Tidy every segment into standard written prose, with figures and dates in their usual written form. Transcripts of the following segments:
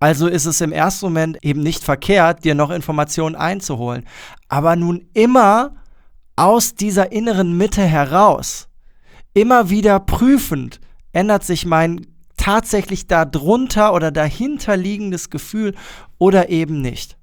Also ist es im ersten Moment eben nicht verkehrt, dir noch Informationen einzuholen. Aber nun immer aus dieser inneren Mitte heraus, immer wieder prüfend, ändert sich mein tatsächlich darunter oder dahinter liegendes Gefühl oder eben nicht.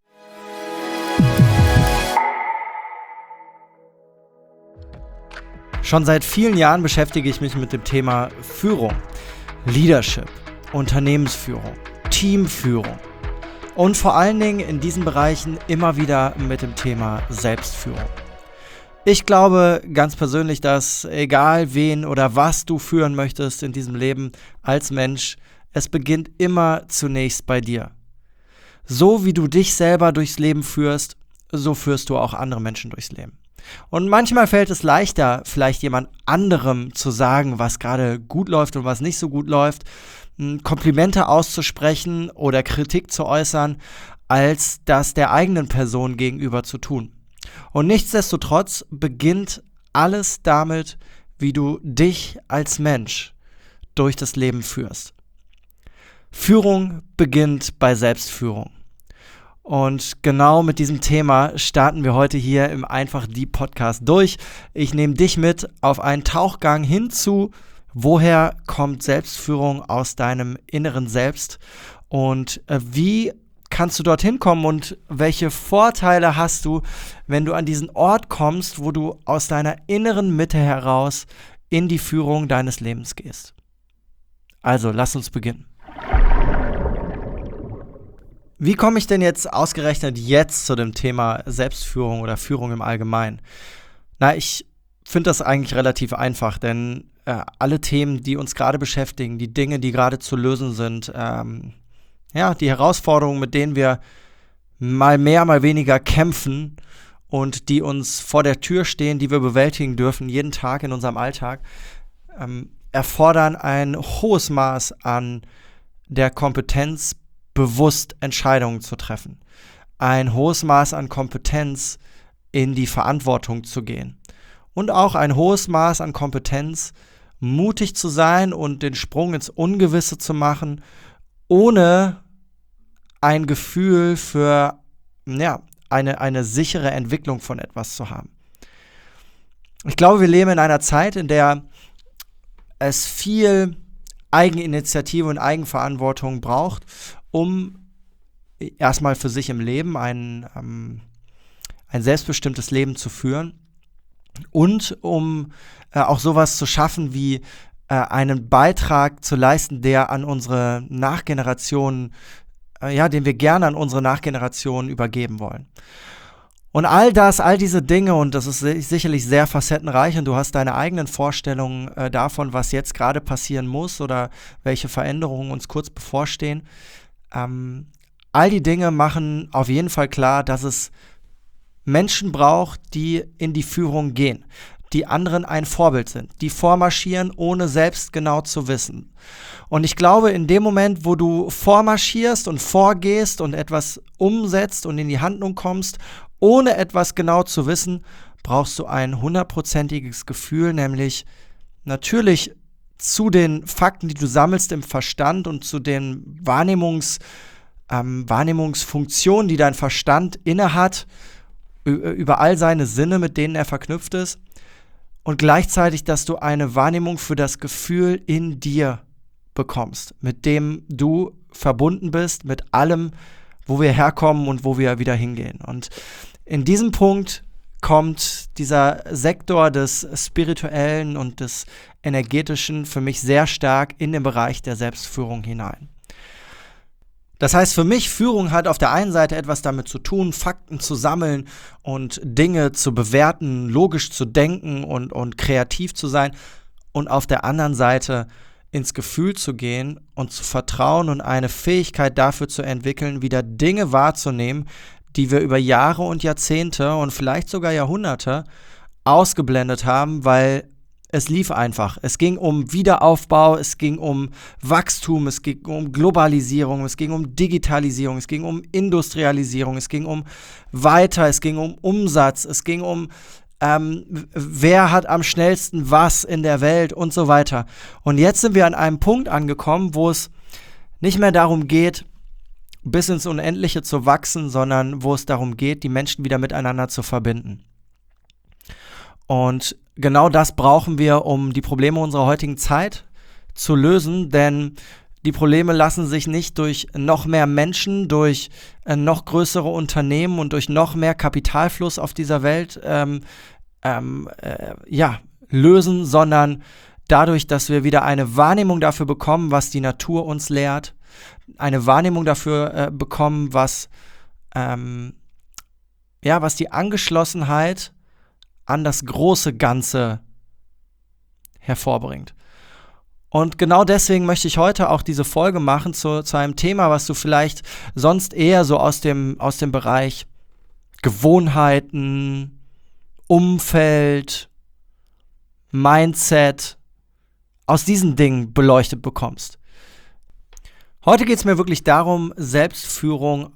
Schon seit vielen Jahren beschäftige ich mich mit dem Thema Führung, Leadership, Unternehmensführung, Teamführung und vor allen Dingen in diesen Bereichen immer wieder mit dem Thema Selbstführung. Ich glaube ganz persönlich, dass egal wen oder was du führen möchtest in diesem Leben als Mensch, es beginnt immer zunächst bei dir. So wie du dich selber durchs Leben führst, so führst du auch andere Menschen durchs Leben. Und manchmal fällt es leichter, vielleicht jemand anderem zu sagen, was gerade gut läuft und was nicht so gut läuft, Komplimente auszusprechen oder Kritik zu äußern, als das der eigenen Person gegenüber zu tun. Und nichtsdestotrotz beginnt alles damit, wie du dich als Mensch durch das Leben führst. Führung beginnt bei Selbstführung. Und genau mit diesem Thema starten wir heute hier im Einfach Deep Podcast durch. Ich nehme dich mit auf einen Tauchgang hinzu, woher kommt Selbstführung aus deinem inneren Selbst und wie kannst du dorthin kommen und welche Vorteile hast du, wenn du an diesen Ort kommst, wo du aus deiner inneren Mitte heraus in die Führung deines Lebens gehst. Also, lass uns beginnen. Wie komme ich denn jetzt ausgerechnet zu dem Thema Selbstführung oder Führung im Allgemeinen? Na, ich finde das eigentlich relativ einfach, denn alle Themen, die uns gerade beschäftigen, die Dinge, die gerade zu lösen sind, die Herausforderungen, mit denen wir mal mehr, mal weniger kämpfen und die uns vor der Tür stehen, die wir bewältigen dürfen, jeden Tag in unserem Alltag, erfordern ein hohes Maß an der Kompetenz, bewusst Entscheidungen zu treffen. Ein hohes Maß an Kompetenz, in die Verantwortung zu gehen. Und auch ein hohes Maß an Kompetenz, mutig zu sein und den Sprung ins Ungewisse zu machen, ohne ein Gefühl für eine sichere Entwicklung von etwas zu haben. Ich glaube, wir leben in einer Zeit, in der es viel Eigeninitiative und Eigenverantwortung braucht, um erstmal für sich im Leben ein selbstbestimmtes Leben zu führen und um auch sowas zu schaffen wie einen Beitrag zu leisten, der an unsere Nachgenerationen, den wir gerne an unsere Nachgenerationen übergeben wollen. Und all diese Dinge, und das ist sicherlich sehr facettenreich und du hast deine eigenen Vorstellungen davon, was jetzt gerade passieren muss oder welche Veränderungen uns kurz bevorstehen. All die Dinge machen auf jeden Fall klar, dass es Menschen braucht, die in die Führung gehen, die anderen ein Vorbild sind, die vormarschieren, ohne selbst genau zu wissen. Und ich glaube, in dem Moment, wo du vormarschierst und vorgehst und etwas umsetzt und in die Handlung kommst, ohne etwas genau zu wissen, brauchst du ein 100%iges Gefühl, nämlich natürlich zu den Fakten, die du sammelst im Verstand und zu den Wahrnehmungsfunktionen, die dein Verstand innehat, über all seine Sinne, mit denen er verknüpft ist. Und gleichzeitig, dass du eine Wahrnehmung für das Gefühl in dir bekommst, mit dem du verbunden bist, mit allem, wo wir herkommen und wo wir wieder hingehen. Und in diesem Punkt kommt dieser Sektor des Spirituellen und des Energetischen für mich sehr stark in den Bereich der Selbstführung hinein. Das heißt für mich, Führung hat auf der einen Seite etwas damit zu tun, Fakten zu sammeln und Dinge zu bewerten, logisch zu denken und kreativ zu sein und auf der anderen Seite ins Gefühl zu gehen und zu vertrauen und eine Fähigkeit dafür zu entwickeln, wieder Dinge wahrzunehmen, die wir über Jahre und Jahrzehnte und vielleicht sogar Jahrhunderte ausgeblendet haben, weil es lief einfach. Es ging um Wiederaufbau, es ging um Wachstum, es ging um Globalisierung, es ging um Digitalisierung, es ging um Industrialisierung, es ging um es ging um Umsatz, es ging um wer hat am schnellsten was in der Welt und so weiter. Und jetzt sind wir an einem Punkt angekommen, wo es nicht mehr darum geht, bis ins Unendliche zu wachsen, sondern wo es darum geht, die Menschen wieder miteinander zu verbinden. Und genau das brauchen wir, um die Probleme unserer heutigen Zeit zu lösen, denn die Probleme lassen sich nicht durch noch mehr Menschen, durch noch größere Unternehmen und durch noch mehr Kapitalfluss auf dieser Welt lösen, sondern dadurch, dass wir wieder eine Wahrnehmung dafür bekommen, was die Natur uns lehrt, eine Wahrnehmung dafür bekommen, was die Angeschlossenheit an das große Ganze hervorbringt. Und genau deswegen möchte ich heute auch diese Folge machen zu einem Thema, was du vielleicht sonst eher so aus dem Bereich Gewohnheiten, Umfeld, Mindset, aus diesen Dingen beleuchtet bekommst. Heute geht es mir wirklich darum, Selbstführung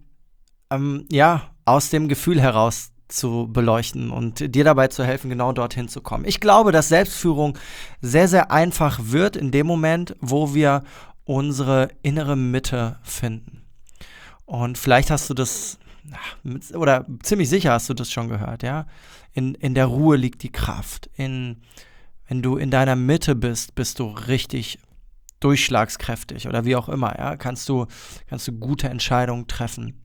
aus dem Gefühl heraus zu beleuchten und dir dabei zu helfen, genau dorthin zu kommen. Ich glaube, dass Selbstführung sehr, sehr einfach wird in dem Moment, wo wir unsere innere Mitte finden. Und vielleicht hast du das, oder ziemlich sicher hast du das schon gehört, ja? In der Ruhe liegt die Kraft. Wenn du in deiner Mitte bist, bist du richtig durchschlagskräftig oder wie auch immer, ja? Kannst du gute Entscheidungen treffen.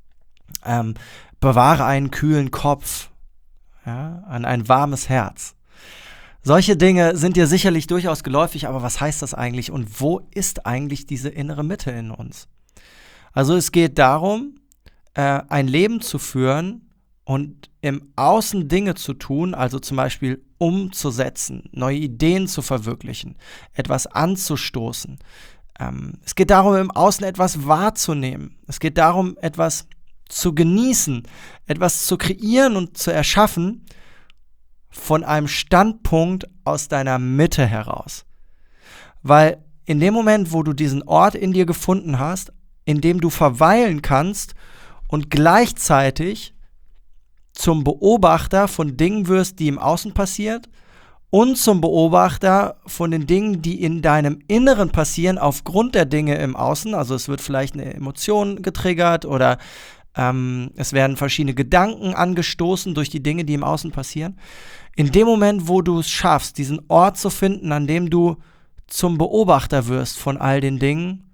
Bewahre einen kühlen Kopf, an ein warmes Herz. Solche Dinge sind dir sicherlich durchaus geläufig, aber was heißt das eigentlich und wo ist eigentlich diese innere Mitte in uns? Also es geht darum, ein Leben zu führen und im Außen Dinge zu tun, also zum Beispiel umzusetzen, neue Ideen zu verwirklichen, etwas anzustoßen. Es geht darum, im Außen etwas wahrzunehmen. Es geht darum, etwas zu genießen, etwas zu kreieren und zu erschaffen von einem Standpunkt aus deiner Mitte heraus. Weil in dem Moment, wo du diesen Ort in dir gefunden hast, in dem du verweilen kannst und gleichzeitig zum Beobachter von Dingen wirst, die im Außen passiert und zum Beobachter von den Dingen, die in deinem Inneren passieren aufgrund der Dinge im Außen, also es wird vielleicht eine Emotion getriggert oder es werden verschiedene Gedanken angestoßen durch die Dinge, die im Außen passieren. In dem Moment, wo du es schaffst, diesen Ort zu finden, an dem du zum Beobachter wirst von all den Dingen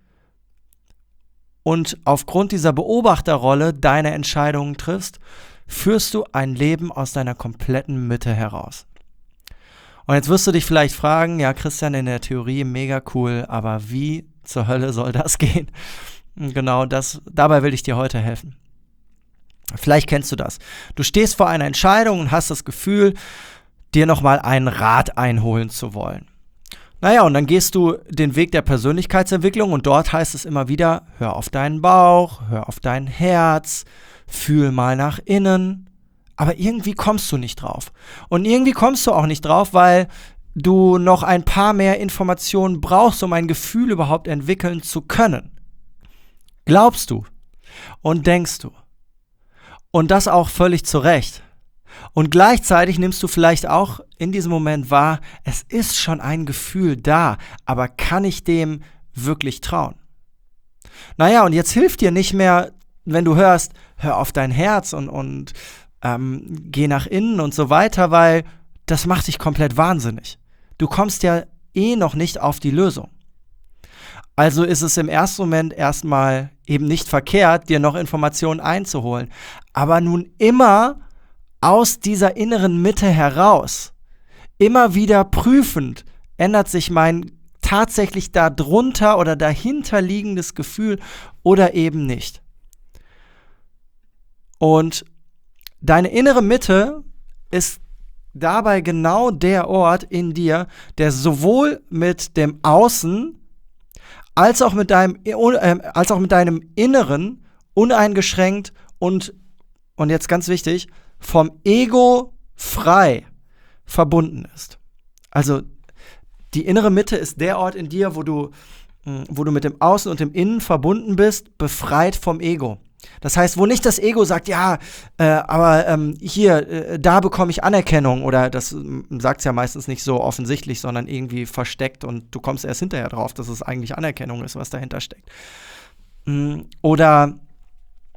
und aufgrund dieser Beobachterrolle deine Entscheidungen triffst, führst du ein Leben aus deiner kompletten Mitte heraus. Und jetzt wirst du dich vielleicht fragen, ja Christian, in der Theorie mega cool, aber wie zur Hölle soll das gehen? Genau dabei will ich dir heute helfen. Vielleicht kennst du das. Du stehst vor einer Entscheidung und hast das Gefühl, dir nochmal einen Rat einholen zu wollen. Naja, und dann gehst du den Weg der Persönlichkeitsentwicklung und dort heißt es immer wieder, hör auf deinen Bauch, hör auf dein Herz, fühl mal nach innen. Aber irgendwie kommst du nicht drauf. Und irgendwie kommst du auch nicht drauf, weil du noch ein paar mehr Informationen brauchst, um ein Gefühl überhaupt entwickeln zu können. Glaubst du und denkst du. Und das auch völlig zu Recht. Und gleichzeitig nimmst du vielleicht auch in diesem Moment wahr, es ist schon ein Gefühl da, aber kann ich dem wirklich trauen? Naja, und jetzt hilft dir nicht mehr, wenn du hörst, hör auf dein Herz und geh nach innen und so weiter, weil das macht dich komplett wahnsinnig. Du kommst ja noch nicht auf die Lösung. Also ist es im ersten Moment erstmal eben nicht verkehrt, dir noch Informationen einzuholen. Aber nun immer aus dieser inneren Mitte heraus, immer wieder prüfend, ändert sich mein tatsächlich darunter oder dahinter liegendes Gefühl oder eben nicht. Und deine innere Mitte ist dabei genau der Ort in dir, der sowohl mit dem Außen als auch mit deinem Inneren uneingeschränkt und jetzt ganz wichtig, vom Ego frei verbunden ist. Also die innere Mitte ist der Ort in dir, wo du mit dem Außen und dem Innen verbunden bist, befreit vom Ego. Das heißt, wo nicht das Ego sagt, ja, da bekomme ich Anerkennung, oder das sagt es ja meistens nicht so offensichtlich, sondern irgendwie versteckt und du kommst erst hinterher drauf, dass es eigentlich Anerkennung ist, was dahinter steckt. Oder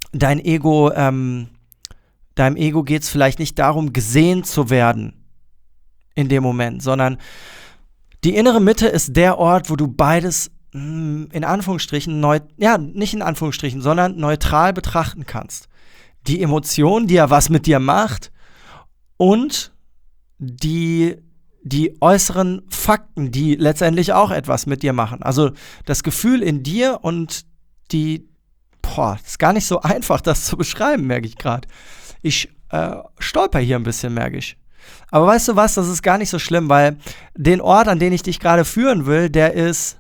deinem Ego geht es vielleicht nicht darum, gesehen zu werden in dem Moment, sondern die innere Mitte ist der Ort, wo du beides in Anführungsstrichen, nicht in Anführungsstrichen, sondern neutral betrachten kannst. Die Emotion, die ja was mit dir macht, und die äußeren Fakten, die letztendlich auch etwas mit dir machen. Also das Gefühl in dir und ist gar nicht so einfach, das zu beschreiben, merke ich gerade. Ich stolper hier ein bisschen, merke ich. Aber weißt du was, das ist gar nicht so schlimm, weil den Ort, an den ich dich gerade führen will, der ist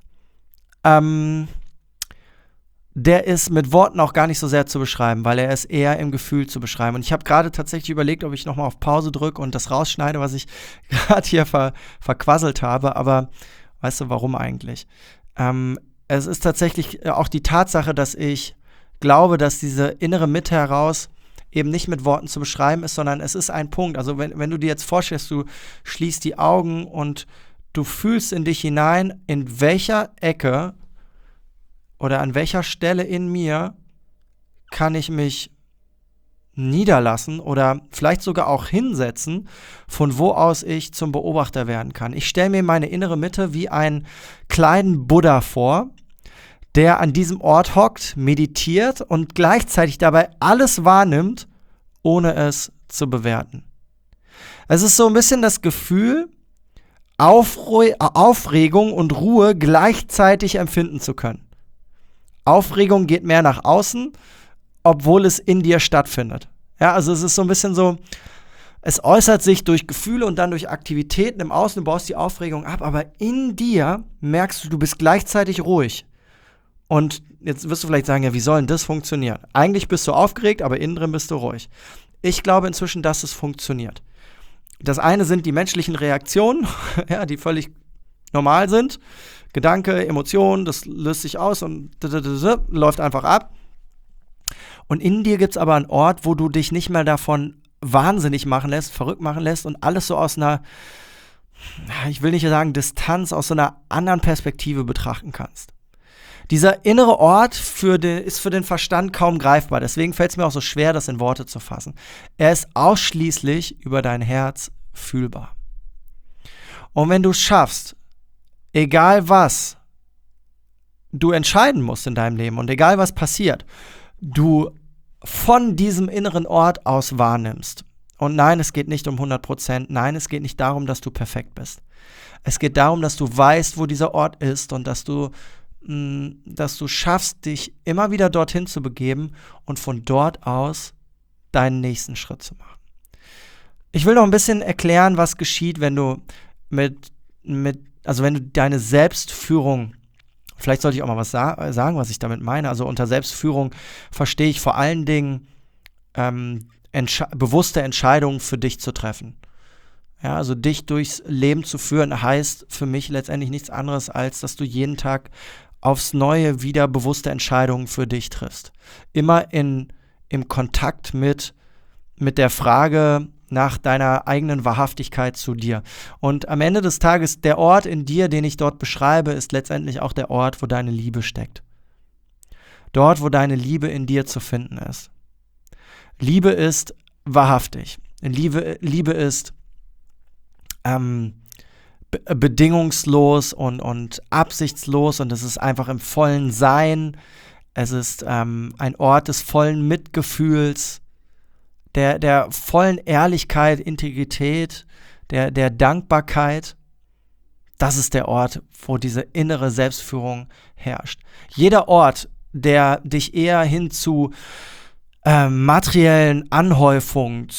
mit Worten auch gar nicht so sehr zu beschreiben, weil er ist eher im Gefühl zu beschreiben. Und ich habe gerade tatsächlich überlegt, ob ich nochmal auf Pause drücke und das rausschneide, was ich gerade hier verquasselt habe. Aber weißt du, warum eigentlich? Es ist tatsächlich auch die Tatsache, dass ich glaube, dass diese innere Mitte heraus eben nicht mit Worten zu beschreiben ist, sondern es ist ein Punkt. Also wenn du dir jetzt vorstellst, du schließt die Augen und du fühlst in dich hinein, in welcher Ecke oder an welcher Stelle in mir kann ich mich niederlassen oder vielleicht sogar auch hinsetzen, von wo aus ich zum Beobachter werden kann. Ich stelle mir meine innere Mitte wie einen kleinen Buddha vor, der an diesem Ort hockt, meditiert und gleichzeitig dabei alles wahrnimmt, ohne es zu bewerten. Es ist so ein bisschen das Gefühl, Aufregung und Ruhe gleichzeitig empfinden zu können. Aufregung geht mehr nach außen, obwohl es in dir stattfindet. Ja, also es ist so ein bisschen so, es äußert sich durch Gefühle und dann durch Aktivitäten im Außen, du baust die Aufregung ab, aber in dir merkst du, du bist gleichzeitig ruhig. Und jetzt wirst du vielleicht sagen, ja, wie soll denn das funktionieren? Eigentlich bist du aufgeregt, aber innen drin bist du ruhig. Ich glaube inzwischen, dass es funktioniert. Das eine sind die menschlichen Reaktionen, ja, die völlig normal sind. Gedanke, Emotion, das löst sich aus und läuft einfach ab. Und in dir gibt es aber einen Ort, wo du dich nicht mehr davon wahnsinnig machen lässt, verrückt machen lässt und alles so aus einer, ich will nicht sagen Distanz, aus so einer anderen Perspektive betrachten kannst. Dieser innere Ort ist für den Verstand kaum greifbar. Deswegen fällt es mir auch so schwer, das in Worte zu fassen. Er ist ausschließlich über dein Herz fühlbar. Und wenn du es schaffst, egal was du entscheiden musst in deinem Leben und egal was passiert, du von diesem inneren Ort aus wahrnimmst. Und nein, es geht nicht um 100%. Nein, es geht nicht darum, dass du perfekt bist. Es geht darum, dass du weißt, wo dieser Ort ist und dass du schaffst, dich immer wieder dorthin zu begeben und von dort aus deinen nächsten Schritt zu machen. Ich will noch ein bisschen erklären, was geschieht, wenn du wenn du deine Selbstführung, vielleicht sollte ich auch mal was sagen, was ich damit meine. Also unter Selbstführung verstehe ich vor allen Dingen bewusste Entscheidungen für dich zu treffen. Ja, also dich durchs Leben zu führen, heißt für mich letztendlich nichts anderes, als dass du jeden Tag aufs Neue wieder bewusste Entscheidungen für dich triffst. Immer im Kontakt mit der Frage nach deiner eigenen Wahrhaftigkeit zu dir. Und am Ende des Tages, der Ort in dir, den ich dort beschreibe, ist letztendlich auch der Ort, wo deine Liebe steckt. Dort, wo deine Liebe in dir zu finden ist. Liebe ist wahrhaftig. Liebe ist bedingungslos und absichtslos und es ist einfach im vollen Sein. Es ist ein Ort des vollen Mitgefühls, der vollen Ehrlichkeit, Integrität, der Dankbarkeit. Das ist der Ort, wo diese innere Selbstführung herrscht. Jeder Ort, der dich eher hin zu materiellen Anhäufungen,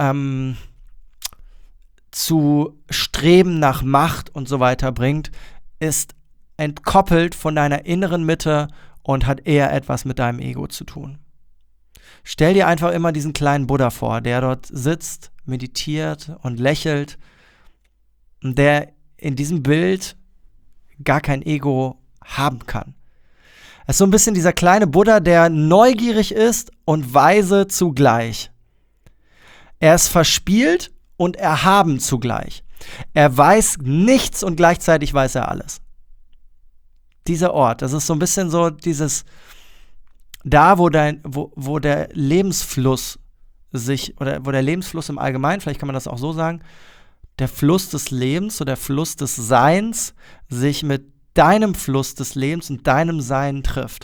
zu Streben nach Macht und so weiter bringt, ist entkoppelt von deiner inneren Mitte und hat eher etwas mit deinem Ego zu tun. Stell dir einfach immer diesen kleinen Buddha vor, der dort sitzt, meditiert und lächelt und der in diesem Bild gar kein Ego haben kann. Es ist so ein bisschen dieser kleine Buddha, der neugierig ist und weise zugleich. Er ist verspielt und erhaben zugleich. Er weiß nichts und gleichzeitig weiß er alles. Dieser Ort, das ist so ein bisschen so dieses da, wo der Lebensfluss oder wo der Lebensfluss im Allgemeinen, vielleicht kann man das auch so sagen, der Fluss des Lebens oder der Fluss des Seins sich mit deinem Fluss des Lebens und deinem Sein trifft.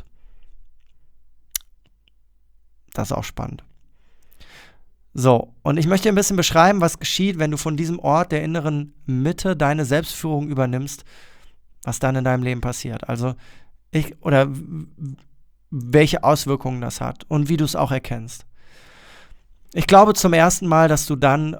Das ist auch spannend. So, und ich möchte dir ein bisschen beschreiben, was geschieht, wenn du von diesem Ort der inneren Mitte deine Selbstführung übernimmst, was dann in deinem Leben passiert. Also, welche Auswirkungen das hat und wie du es auch erkennst. Ich glaube zum ersten Mal, dass du dann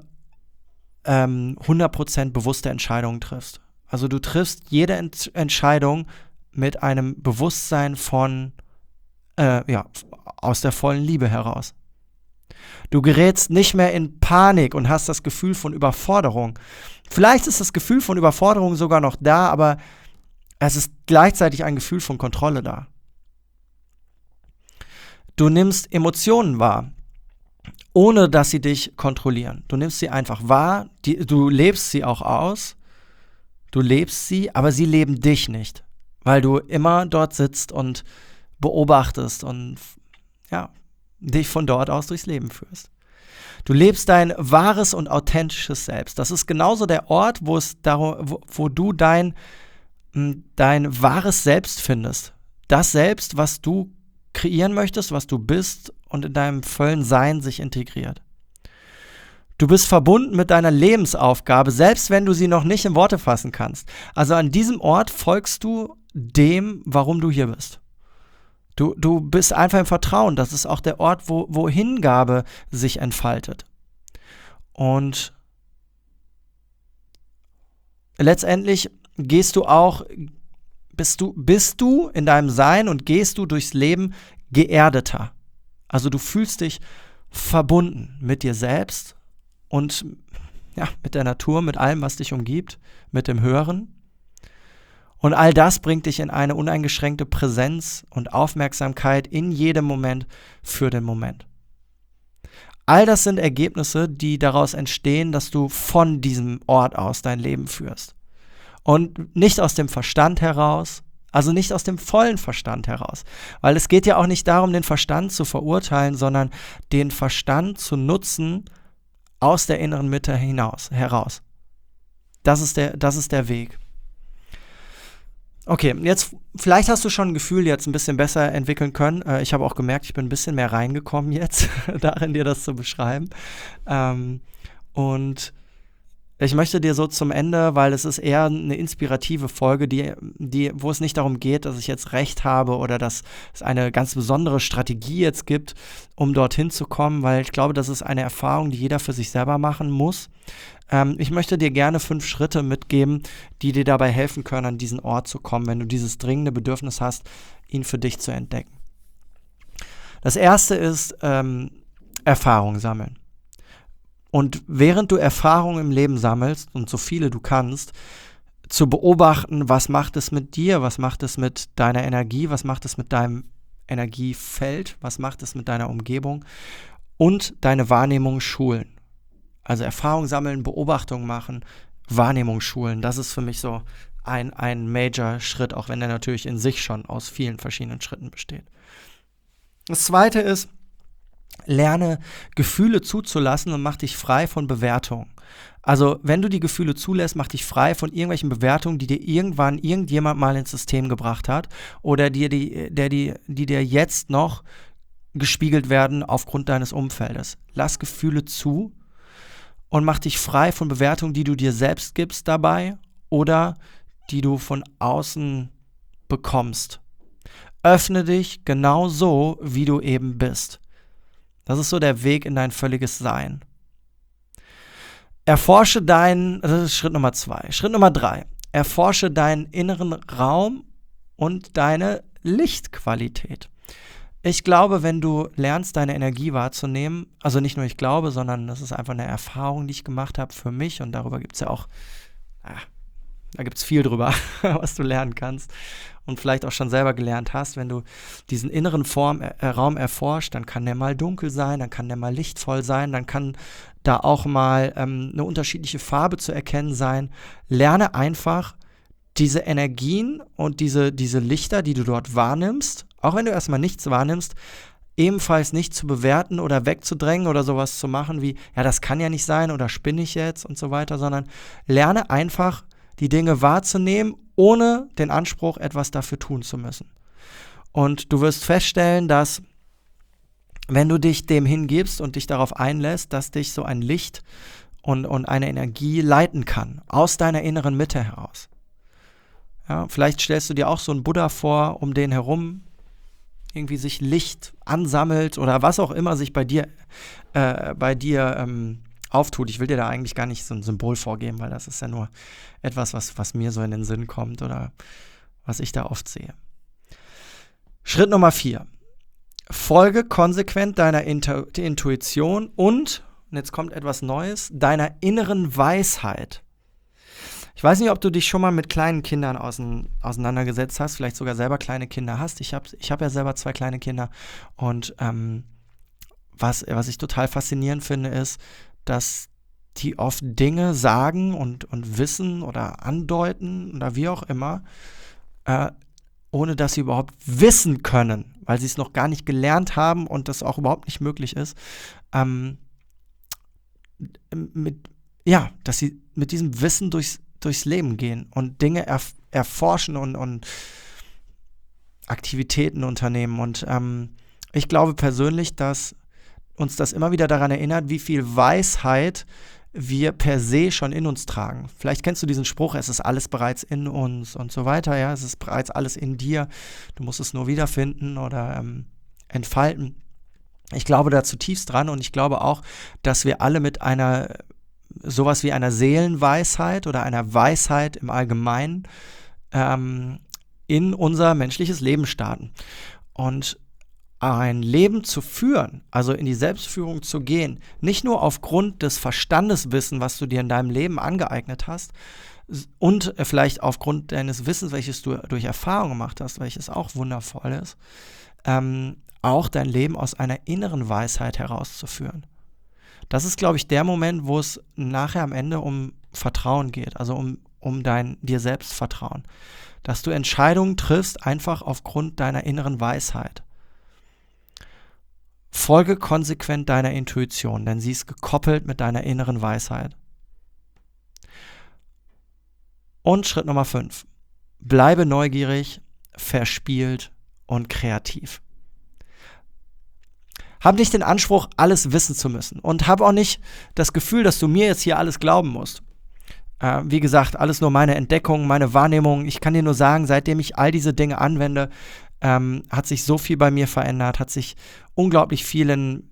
100% bewusste Entscheidungen triffst. Also du triffst jede Entscheidung mit einem Bewusstsein von, aus der vollen Liebe heraus. Du gerätst nicht mehr in Panik und hast das Gefühl von Überforderung. Vielleicht ist das Gefühl von Überforderung sogar noch da, aber es ist gleichzeitig ein Gefühl von Kontrolle da. Du nimmst Emotionen wahr, ohne dass sie dich kontrollieren. Du nimmst sie einfach wahr, du lebst sie auch aus, du lebst sie, aber sie leben dich nicht, weil du immer dort sitzt und beobachtest und dich von dort aus durchs Leben führst. Du lebst dein wahres und authentisches Selbst. Das ist genauso der Ort, wo du dein wahres Selbst findest. Das Selbst, was du kreieren möchtest, was du bist und in deinem vollen Sein sich integriert. Du bist verbunden mit deiner Lebensaufgabe, selbst wenn du sie noch nicht in Worte fassen kannst. Also an diesem Ort folgst du dem, warum du hier bist. Du bist einfach im Vertrauen. Das ist auch der Ort, wo Hingabe sich entfaltet. Und letztendlich bist du in deinem Sein und gehst du durchs Leben geerdeter. Also du fühlst dich verbunden mit dir selbst und mit der Natur, mit allem, was dich umgibt, mit dem Höheren. Und all das bringt dich in eine uneingeschränkte Präsenz und Aufmerksamkeit in jedem Moment für den Moment. All das sind Ergebnisse, die daraus entstehen, dass du von diesem Ort aus dein Leben führst. Und nicht aus dem Verstand heraus, also nicht aus dem vollen Verstand heraus. Weil es geht ja auch nicht darum, den Verstand zu verurteilen, sondern den Verstand zu nutzen aus der inneren Mitte heraus. Das ist der Weg. Okay, jetzt, vielleicht hast du schon ein Gefühl jetzt ein bisschen besser entwickeln können. Ich habe auch gemerkt, ich bin ein bisschen mehr reingekommen jetzt, darin dir das zu beschreiben. Und ich möchte dir so zum Ende, weil es ist eher eine inspirative Folge, wo es nicht darum geht, dass ich jetzt Recht habe oder dass es eine ganz besondere Strategie jetzt gibt, um dorthin zu kommen, weil ich glaube, das ist eine Erfahrung, die jeder für sich selber machen muss. Ich möchte dir gerne 5 Schritte mitgeben, die dir dabei helfen können, an diesen Ort zu kommen, wenn du dieses dringende Bedürfnis hast, ihn für dich zu entdecken. Das erste ist Erfahrung sammeln. Und während du Erfahrungen im Leben sammelst, und so viele du kannst, zu beobachten, was macht es mit dir, was macht es mit deiner Energie, was macht es mit deinem Energiefeld, was macht es mit deiner Umgebung und deine Wahrnehmung schulen. Also Erfahrung sammeln, Beobachtung machen, Wahrnehmung schulen, das ist für mich so ein Major-Schritt, auch wenn der natürlich in sich schon aus vielen verschiedenen Schritten besteht. Das zweite ist, lerne Gefühle zuzulassen und mach dich frei von Bewertungen. Also wenn du die Gefühle zulässt, mach dich frei von irgendwelchen Bewertungen, die dir irgendwann irgendjemand mal ins System gebracht hat oder die dir jetzt noch gespiegelt werden aufgrund deines Umfeldes. Lass Gefühle zu und mach dich frei von Bewertungen, die du dir selbst gibst dabei oder die du von außen bekommst. Öffne dich genau so, wie du eben bist. Das ist so der Weg in dein völliges Sein. Das ist Schritt Nummer 2. Schritt Nummer 3. Erforsche deinen inneren Raum und deine Lichtqualität. Ich glaube, wenn du lernst, deine Energie wahrzunehmen, also nicht nur ich glaube, sondern das ist einfach eine Erfahrung, die ich gemacht habe für mich und darüber gibt es ja auch, da gibt es viel drüber, was du lernen kannst und vielleicht auch schon selber gelernt hast. Wenn du diesen inneren Raum erforscht, dann kann der mal dunkel sein, dann kann der mal lichtvoll sein, dann kann da auch mal eine unterschiedliche Farbe zu erkennen sein. Lerne einfach diese Energien und diese Lichter, die du dort wahrnimmst, Auch wenn du erstmal nichts wahrnimmst, ebenfalls nicht zu bewerten oder wegzudrängen oder sowas zu machen wie, ja, das kann ja nicht sein oder spinne ich jetzt und so weiter, sondern lerne einfach, die Dinge wahrzunehmen, ohne den Anspruch, etwas dafür tun zu müssen. Und du wirst feststellen, dass, wenn du dich dem hingibst und dich darauf einlässt, dass dich so ein Licht und eine Energie leiten kann, aus deiner inneren Mitte heraus. Ja, vielleicht stellst du dir auch so einen Buddha vor, um den herum irgendwie sich Licht ansammelt oder was auch immer sich bei dir auftut. Ich will dir da eigentlich gar nicht so ein Symbol vorgeben, weil das ist ja nur etwas, was mir so in den Sinn kommt oder was ich da oft sehe. Schritt Nummer 4. Folge konsequent deiner Intuition und jetzt kommt etwas Neues, deiner inneren Weisheit. Ich weiß nicht, ob du dich schon mal mit kleinen Kindern auseinandergesetzt hast, vielleicht sogar selber kleine Kinder hast. Ich hab ja selber 2 kleine Kinder und was ich total faszinierend finde, ist, dass die oft Dinge sagen und wissen oder andeuten oder wie auch immer, ohne dass sie überhaupt wissen können, weil sie es noch gar nicht gelernt haben und das auch überhaupt nicht möglich ist, dass sie mit diesem Wissen durchs Leben gehen und Dinge erforschen und Aktivitäten unternehmen. Und ich glaube persönlich, dass uns das immer wieder daran erinnert, wie viel Weisheit wir per se schon in uns tragen. Vielleicht kennst du diesen Spruch, es ist alles bereits in uns und so weiter, ja, es ist bereits alles in dir, du musst es nur wiederfinden oder entfalten. Ich glaube da zutiefst dran und ich glaube auch, dass wir alle mit sowas wie einer Seelenweisheit oder einer Weisheit im Allgemeinen in unser menschliches Leben starten. Und ein Leben zu führen, also in die Selbstführung zu gehen, nicht nur aufgrund des Verstandeswissen, was du dir in deinem Leben angeeignet hast und vielleicht aufgrund deines Wissens, welches du durch Erfahrung gemacht hast, welches auch wundervoll ist, auch dein Leben aus einer inneren Weisheit herauszuführen. Das ist, glaube ich, der Moment, wo es nachher am Ende um Vertrauen geht, also um dein dir selbst Vertrauen. Dass du Entscheidungen triffst, einfach aufgrund deiner inneren Weisheit. Folge konsequent deiner Intuition, denn sie ist gekoppelt mit deiner inneren Weisheit. Und Schritt Nummer 5. Bleibe neugierig, verspielt und kreativ. Hab nicht den Anspruch, alles wissen zu müssen und hab auch nicht das Gefühl, dass du mir jetzt hier alles glauben musst. Wie gesagt, alles nur meine Entdeckung, meine Wahrnehmung. Ich kann dir nur sagen, seitdem ich all diese Dinge anwende, hat sich so viel bei mir verändert, hat sich unglaublich viel in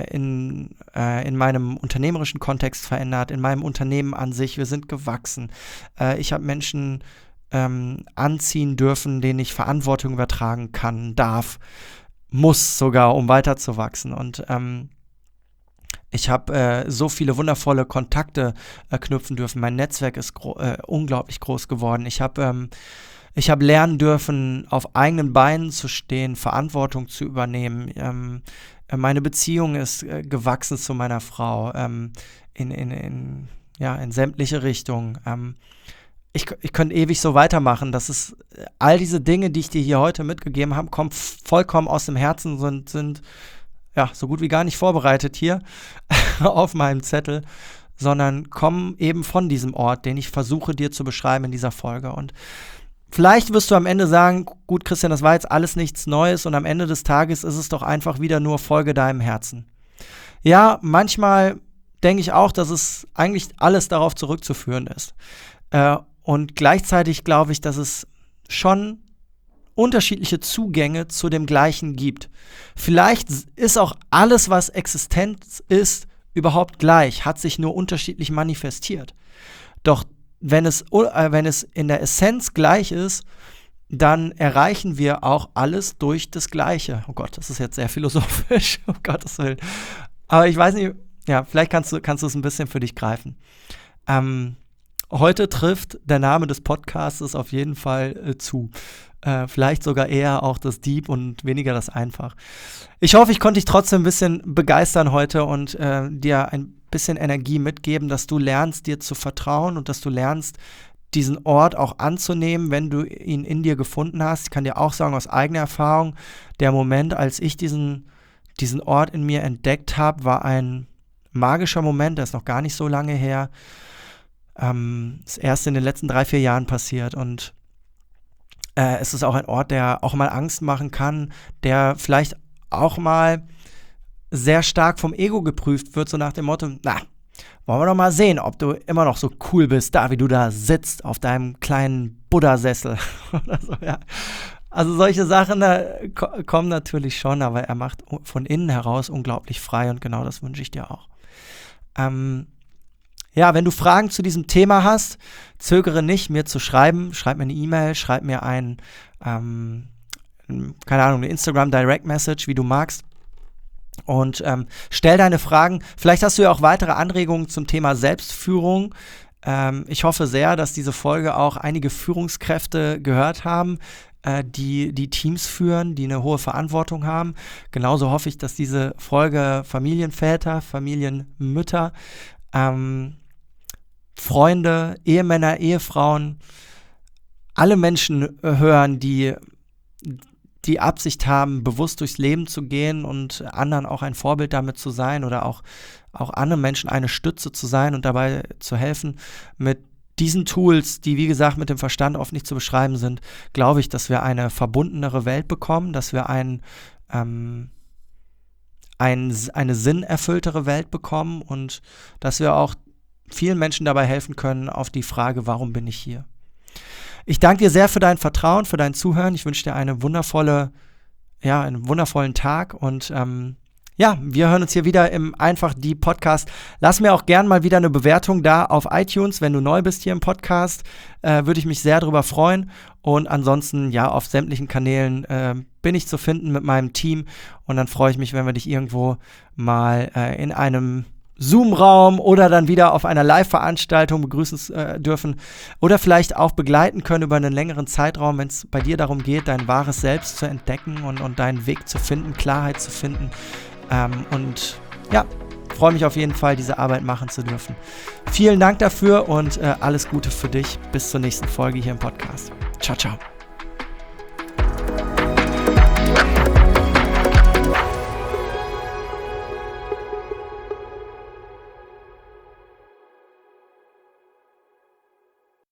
meinem unternehmerischen Kontext verändert, in meinem Unternehmen an sich. Wir sind gewachsen. Ich habe Menschen anziehen dürfen, denen ich Verantwortung übertragen kann, muss sogar, um weiterzuwachsen. Und ich habe so viele wundervolle Kontakte knüpfen dürfen. Mein Netzwerk ist unglaublich groß geworden. Ich habe lernen dürfen, auf eigenen Beinen zu stehen, Verantwortung zu übernehmen. Meine Beziehung ist gewachsen zu meiner Frau in sämtliche Richtungen. Ich könnte ewig so weitermachen. Das ist all diese Dinge, die ich dir hier heute mitgegeben habe, kommen vollkommen aus dem Herzen und sind so gut wie gar nicht vorbereitet hier auf meinem Zettel, sondern kommen eben von diesem Ort, den ich versuche dir zu beschreiben in dieser Folge. Und vielleicht wirst du am Ende sagen, gut, Christian, das war jetzt alles nichts Neues und am Ende des Tages ist es doch einfach wieder nur Folge deinem Herzen. Ja, manchmal denke ich auch, dass es eigentlich alles darauf zurückzuführen ist. Und gleichzeitig glaube ich, dass es schon unterschiedliche Zugänge zu dem Gleichen gibt. Vielleicht ist auch alles, was existent ist, überhaupt gleich, hat sich nur unterschiedlich manifestiert. Doch wenn es in der Essenz gleich ist, dann erreichen wir auch alles durch das Gleiche. Oh Gott, das ist jetzt sehr philosophisch, um Gottes Willen. Aber ich weiß nicht, vielleicht kannst du es ein bisschen für dich greifen. Heute trifft der Name des Podcasts auf jeden Fall zu. Vielleicht sogar eher auch das Deep und weniger das Einfach. Ich hoffe, ich konnte dich trotzdem ein bisschen begeistern heute und dir ein bisschen Energie mitgeben, dass du lernst, dir zu vertrauen und dass du lernst, diesen Ort auch anzunehmen, wenn du ihn in dir gefunden hast. Ich kann dir auch sagen, aus eigener Erfahrung, der Moment, als ich diesen Ort in mir entdeckt habe, war ein magischer Moment, der ist noch gar nicht so lange her. Ist erst in den letzten 3-4 Jahren passiert und es ist auch ein Ort, der auch mal Angst machen kann, der vielleicht auch mal sehr stark vom Ego geprüft wird, so nach dem Motto, wollen wir doch mal sehen, ob du immer noch so cool bist, da wie du da sitzt auf deinem kleinen Buddha-Sessel oder so, ja. Also solche Sachen kommen natürlich schon, aber er macht von innen heraus unglaublich frei und genau das wünsche ich dir auch. Wenn du Fragen zu diesem Thema hast, zögere nicht, mir zu schreiben. Schreib mir eine E-Mail, schreib mir eine Instagram Direct Message, wie du magst. Und stell deine Fragen. Vielleicht hast du ja auch weitere Anregungen zum Thema Selbstführung. Ich hoffe sehr, dass diese Folge auch einige Führungskräfte gehört haben, die Teams führen, die eine hohe Verantwortung haben. Genauso hoffe ich, dass diese Folge Familienväter, Familienmütter, Freunde, Ehemänner, Ehefrauen, alle Menschen hören, die Absicht haben, bewusst durchs Leben zu gehen und anderen auch ein Vorbild damit zu sein oder auch anderen Menschen eine Stütze zu sein und dabei zu helfen. Mit diesen Tools, die wie gesagt mit dem Verstand oft nicht zu beschreiben sind, glaube ich, dass wir eine verbundenere Welt bekommen, dass wir eine sinnerfülltere Welt bekommen und dass wir auch vielen Menschen dabei helfen können auf die Frage, warum bin ich hier? Ich danke dir sehr für dein Vertrauen, für dein Zuhören. Ich wünsche dir einen wundervollen Tag und wir hören uns hier wieder im Einfach die Podcast. Lass mir auch gern mal wieder eine Bewertung da auf iTunes, wenn du neu bist hier im Podcast. Würde ich mich sehr darüber freuen. Und ansonsten, auf sämtlichen Kanälen bin ich zu finden mit meinem Team. Und dann freue ich mich, wenn wir dich irgendwo mal in einem Zoom-Raum oder dann wieder auf einer Live-Veranstaltung begrüßen dürfen oder vielleicht auch begleiten können über einen längeren Zeitraum, wenn es bei dir darum geht, dein wahres Selbst zu entdecken und deinen Weg zu finden, Klarheit zu finden. Freue mich auf jeden Fall, diese Arbeit machen zu dürfen. Vielen Dank dafür und alles Gute für dich. Bis zur nächsten Folge hier im Podcast. Ciao, ciao.